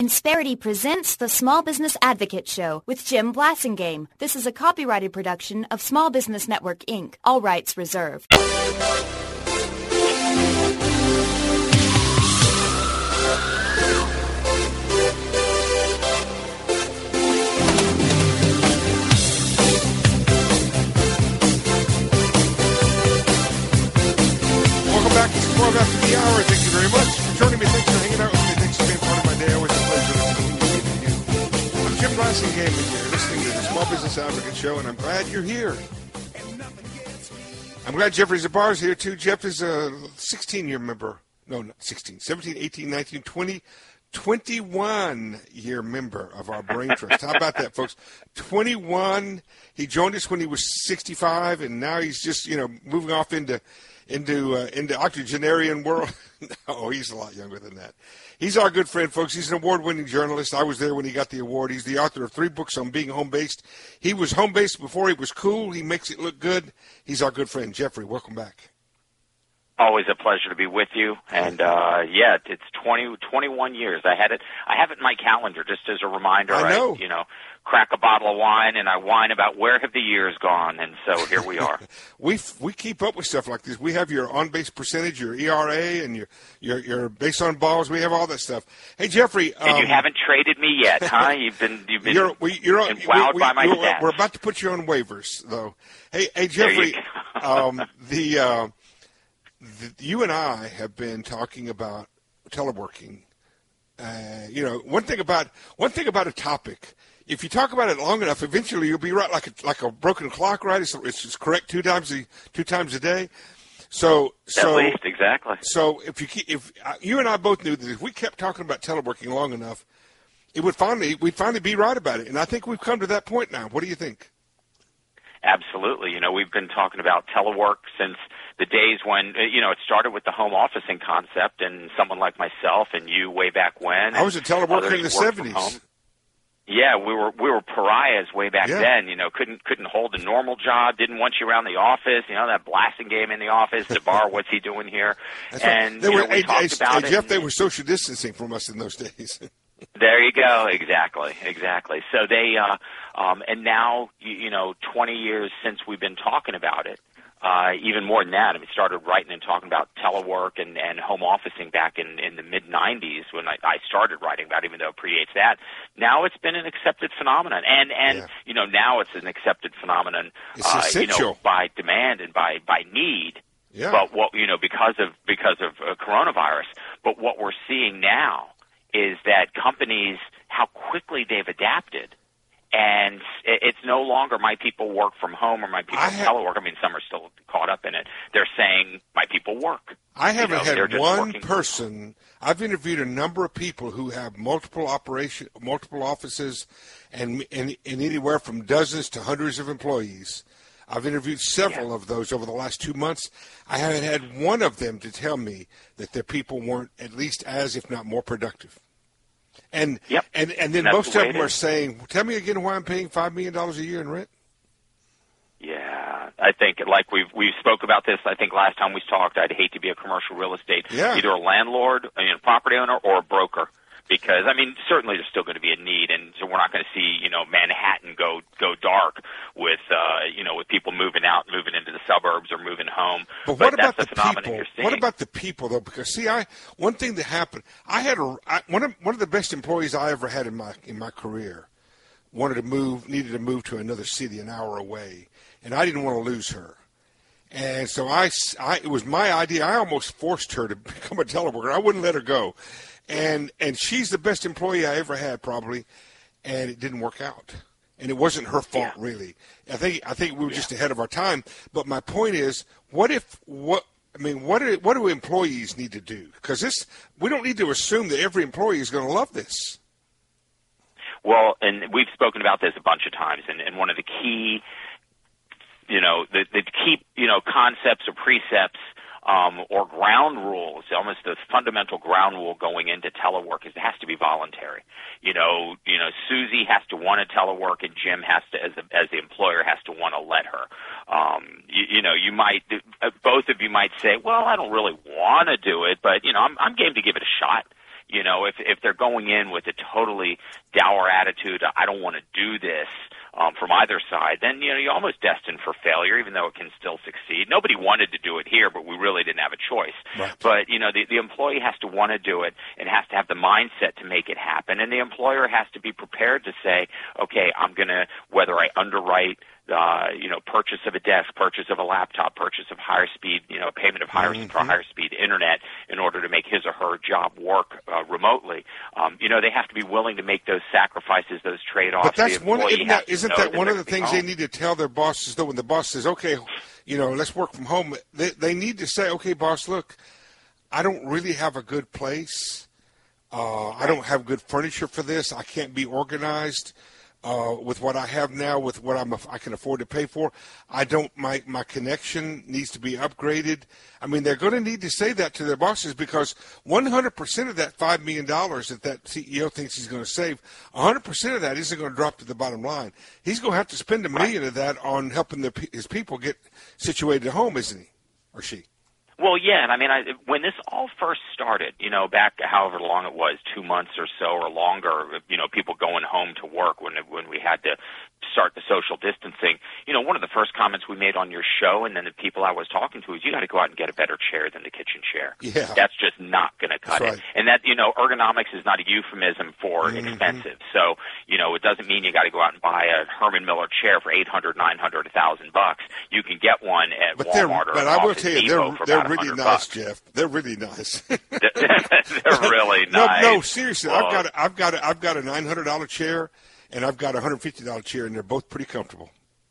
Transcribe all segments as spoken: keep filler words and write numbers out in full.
Insperity presents the Small Business Advocate Show with Jim Blasingame. This is a copyrighted production of Small Business Network, Incorporated. All rights reserved. Welcome back. It's twelve after the hour. Thank you very much for joining me. Thanks for hanging out with me. Thanks for being part of my day. Always a pleasure to be with you. I'm Jim Blasingame, and you're listening to the Small Business Advocate Show, and I'm glad you're here. I'm glad Jeffrey Zabar is here, too. Jeff is a sixteen-year member. No, not sixteen. seventeen, eighteen, nineteen, twenty, twenty-one-year member of our Brain Trust. How about that, folks? twenty-one. He joined us when he was sixty-five, and now he's just, you know, moving off into into uh, into octogenarian world. No, he's a lot younger than that. He's our good friend, folks. He's an award-winning journalist. I was there when he got the award. He's the author of three books on being home-based. He was home-based before he was cool. He makes it look good. He's our good friend. Jeffrey, welcome back. Always a pleasure to be with you. And, uh, yeah, it's twenty, twenty-one years. I had it, I have it in my calendar just as a reminder. I know. I, you know, crack a bottle of wine and I whine about where have the years gone. And so here we are. we we keep up with stuff like this. We have your on-base percentage, your E R A, and your, your, your base on balls. We have all that stuff. Hey, Jeffrey. Um, and you haven't traded me yet, huh? You've been, you've been you're, we, you're on, wowed we, we, by my we're, stats. We're about to put you on waivers, though. Hey, hey, Jeffrey, um, the, uh, the, you and I have been talking about teleworking. Uh, you know, one thing about one thing about a topic, if you talk about it long enough, eventually you'll be right, like a, like a broken clock, right? It's, it's just correct two times a two times a day. So, so at least exactly. So if you keep, if uh, you and I both knew that if we kept talking about teleworking long enough, it would finally we'd finally be right about it. And I think we've come to that point now. What do you think? Absolutely. You know, we've been talking about telework since the days when, you know, it started with the home officing concept and someone like myself and you way back when. I was a teleworker in the seventies. Yeah, we were we were pariahs way back yeah. then. You know, couldn't couldn't hold a normal job. Didn't want you around the office. You know, that blasting game in the office. Zabar, what's he doing here? That's and right. They you were, know, we hey, talked hey, about hey, it. Jeff, they were social distancing from us in those days. There you go. Exactly. Exactly. So they, uh, um, and now, you, you know, twenty years since we've been talking about it, uh, even more than that. I mean, started writing and talking about telework and, and home officing back in, in the mid nineties when I, I started writing about it, even though it predates that. Now it's been an accepted phenomenon. And, and, yeah. you know, now it's an accepted phenomenon, it's uh, essential. you know, by demand and by, by need. Yeah. But what, you know, because of, because of uh, coronavirus. But what we're seeing now is that companies, how quickly they've adapted, and it's no longer my people work from home or my people have, telework. I mean, some are still caught up in it. They're saying my people work. I haven't you know, had one person. I've interviewed a number of people who have multiple operation, multiple offices, and, and, and anywhere from dozens to hundreds of employees. I've interviewed several yeah. of those over the last two months. I haven't had one of them to tell me that their people weren't at least as, if not more, productive. And yep. and and then and most the of them are is. saying, "Tell me again why I'm paying five million dollars a year in rent." Yeah, I think like we've we spoke about this. I think last time we talked, I'd hate to be a commercial real estate, yeah. either a landlord, a property owner, or a broker. Because, I mean, certainly there's still going to be a need, and so we're not going to see, you know, Manhattan go go dark with, uh, you know, with people moving out, moving into the suburbs or moving home. But what but about that's the, the phenomenon people? You're seeing. What about the people, though? Because see, I one thing that happened, I had a I, one of one of the best employees I ever had in my in my career wanted to move, needed to move to another city an hour away, and I didn't want to lose her. And so I, I it was my idea. I almost forced her to become a teleworker. I wouldn't let her go. And and she's the best employee I ever had, probably, and it didn't work out. And it wasn't her fault, yeah. really. I think I think we were yeah. just ahead of our time. But my point is, what if what I mean, what do, what do employees need to do? Because this, we don't need to assume that every employee is going to love this. Well, and we've spoken about this a bunch of times, and, and one of the key, you know, the the key, you know, concepts or precepts. Um, or ground rules, almost the fundamental ground rule going into telework is it has to be voluntary. You know, you know, Susie has to want to telework, and Jim has to, as, a, as the employer, has to want to let her. Um, you, you know, you might, both of you might say, well, I don't really want to do it, but, you know, I'm, I'm game to give it a shot. You know, if if they're going in with a totally dour attitude, I don't want to do this, um, from either side, then, you know, you're almost destined for failure, even though it can still succeed. Nobody wanted to do it here, but we really didn't have a choice. Right. But, you know, the, the employee has to want to do it and has to have the mindset to make it happen. And the employer has to be prepared to say, okay, I'm going to, whether I underwrite, Uh, you know, purchase of a desk, purchase of a laptop, purchase of higher speed, you know, payment of higher mm-hmm. for higher speed internet in order to make his or her job work uh, remotely. Um, you know, they have to be willing to make those sacrifices, those trade-offs. But that's one. Isn't that, isn't that one of the things they need to tell their bosses? Though, when the boss says, "Okay, you know, let's work from home," they they need to say, "Okay, boss, look, I don't really have a good place. Uh, I don't have good furniture for this. I can't be organized." Uh, with what I have now, with what I'm, I can afford to pay for, I don't. My my connection needs to be upgraded. I mean, they're going to need to say that to their bosses, because one hundred percent of that five million dollars that that C E O thinks he's going to save, one hundred percent of that isn't going to drop to the bottom line. He's going to have to spend a million of that on helping the, his people get situated at home, isn't he, or she? Well, yeah, and I mean, I, when this all first started, you know, back however long it was, two months or so or longer, you know, people going home to work when when we had to start the social distancing, you know, one of the first comments we made on your show and then the people I was talking to is, you got to go out and get a better chair than the kitchen chair. Yeah. That's just not going to cut That's it. right. And that, you know, ergonomics is not a euphemism for mm-hmm. expensive. So, you know, it doesn't mean you got to go out and buy a Herman Miller chair for eight hundred, nine hundred, a thousand bucks. You can get one at but Walmart or But I will Office tell you, Depot they're, for they're about really one hundred nice, bucks. Jeff. They're really nice. They're really no, nice. No, seriously, well, I've got a, I've got a, I've got a nine hundred dollar chair, and I've got a one hundred fifty dollar chair, and they're both pretty comfortable.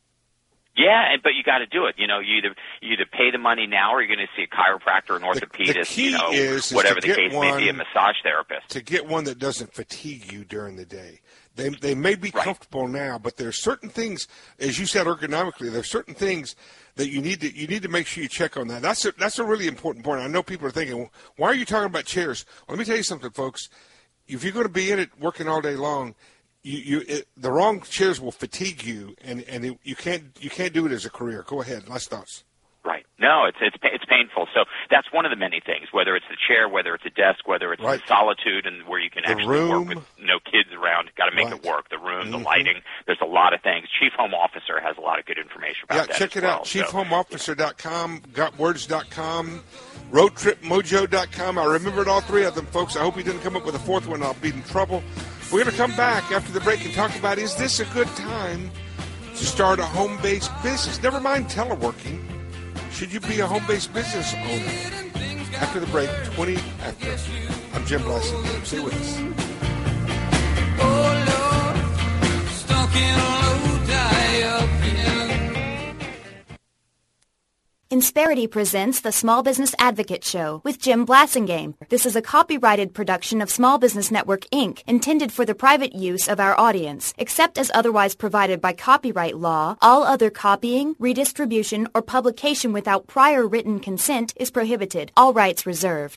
Yeah, and, but you got to do it. You know, you either you either pay the money now, or you're going to see a chiropractor, an orthopedist, the, the key you know, is, is whatever to the get case one, may be, a massage therapist. To get one that doesn't fatigue you during the day. They they may be right. comfortable now, but there's certain things, as you said, ergonomically, there's certain things that you need to you need to make sure you check on that. That's a, that's a really important point. I know people are thinking, well, why are you talking about chairs? Well, let me tell you something, folks. If you're going to be in it working all day long, you you it, the wrong chairs will fatigue you, and and it, you can't you can't do it as a career. Go ahead, last thoughts. Right. No, it's it's it's painful. So that's one of the many things. Whether it's the chair, whether it's a desk, whether it's right. the solitude, and where you can the actually room. work with no kids around. Got to make right. it work. The room, mm-hmm. the lighting. There's a lot of things. Chief Home Officer has a lot of good information about yeah, that. Yeah, check it well. out. chief home officer dot com, got words dot com, road trip mojo dot com. I remembered all three of them, folks. I hope you didn't come up with a fourth one. I'll be in trouble. We're going to come back after the break and talk about, is this a good time to start a home-based business? Never mind teleworking. Should you be a home-based business owner? After the break, twenty after. I'm Jim Blassingame. Stay with us. Oh, Lord, stuck in a low die-up. Insperity presents the Small Business Advocate Show with Jim Blassingame. This is a copyrighted production of Small Business Network, Incorporated, intended for the private use of our audience. Except as otherwise provided by copyright law, all other copying, redistribution, or publication without prior written consent is prohibited. All rights reserved.